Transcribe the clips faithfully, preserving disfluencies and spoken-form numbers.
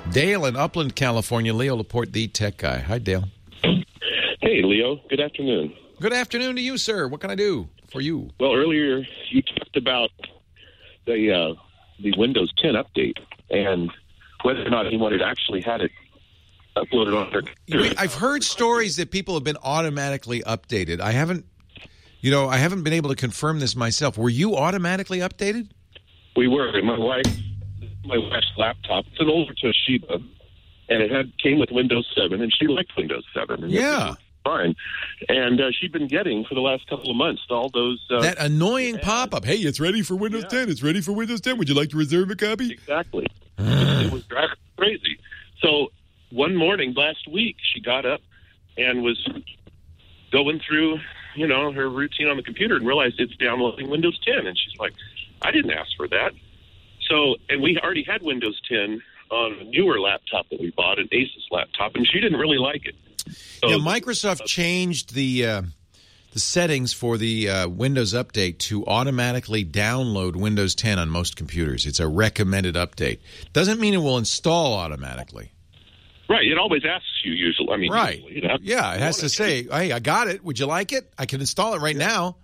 Dale in Upland, California. Leo Laporte, the tech guy. Hi, Dale. Hey, Leo. Good afternoon. Good afternoon to you, sir. What can I do for you? Well, earlier you talked about the uh, the Windows ten update and whether or not anyone had actually had it uploaded on their computer. I've heard stories that people have been automatically updated. I haven't, you know, I haven't been able to confirm this myself. Were you automatically updated? We were. My wife, my wife's laptop, it's an older Toshiba, and it had came with Windows seven, and she liked Windows seven. And yeah. Fine. And uh, she'd been getting, for the last couple of months, all those... Uh, that annoying pop-up. Hey, it's ready for Windows yeah. ten. It's ready for Windows ten. Would you like to reserve a copy? Exactly. It was driving her crazy. So one morning last week, she got up and was going through, you know, her routine on the computer and realized it's downloading Windows ten. And she's like, I didn't ask for that. So, and we already had Windows ten on a newer laptop that we bought, an Asus laptop, and she didn't really like it. So, yeah, Microsoft changed the uh, the settings for the uh, Windows Update to automatically download Windows ten on most computers. It's a recommended update. Doesn't mean it will install automatically. Right. It always asks you usually. I mean, right. Usually, you know, yeah, it has to say, hey, I got it. Would you like it? I can install it right yeah. now.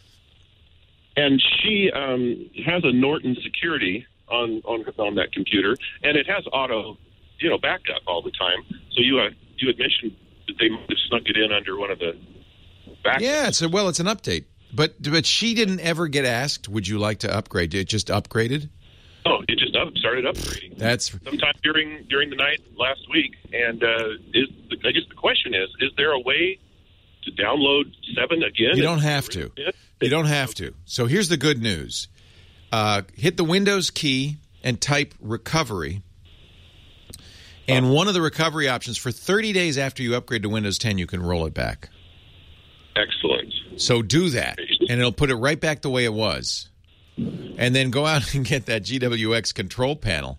And she um, has a Norton security on, on on that computer, and it has auto, you know, backup all the time. So you uh, you had mentioned that they might have snuck it in under one of the backups. Yeah, it's a, well, it's an update. But but she didn't ever get asked, would you like to upgrade? It just upgraded? Oh, it just up, started upgrading. That's sometime during during the night last week. And uh, is I guess the question is, is there a way to download seven again? You don't have to. You don't have to. So here's the good news. Uh, hit the Windows key and type recovery. And one of the recovery options, for thirty days after you upgrade to Windows ten, you can roll it back. Excellent. So do that, and it'll put it right back the way it was. And then go out and get that G W X control panel.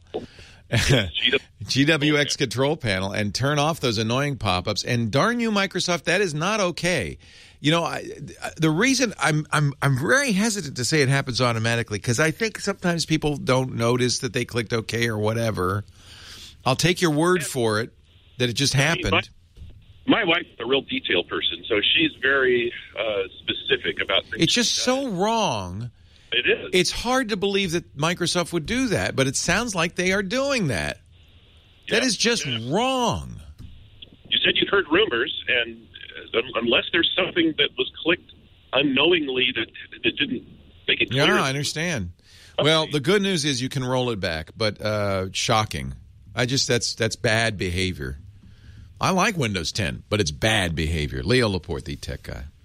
G W X control panel, and turn off those annoying pop-ups. And darn you, Microsoft, that is not okay. You know, I, the reason I'm I'm I'm very hesitant to say it happens automatically, because I think sometimes people don't notice that they clicked OK or whatever. I'll take your word for it that it just happened. My, my wife's a real detail person, so she's very uh, specific about things. It's just so wrong. It is. It's hard to believe that Microsoft would do that, but it sounds like they are doing that. Yeah, that is just yeah. wrong. You said you'd heard rumors, and uh, unless there's something that was clicked unknowingly that, that didn't make it clear. Yeah, I understand. Well, the good news is you can roll it back, but uh, shocking. I just that's that's bad behavior. I like Windows ten, but it's bad behavior. Leo Laporte, the tech guy.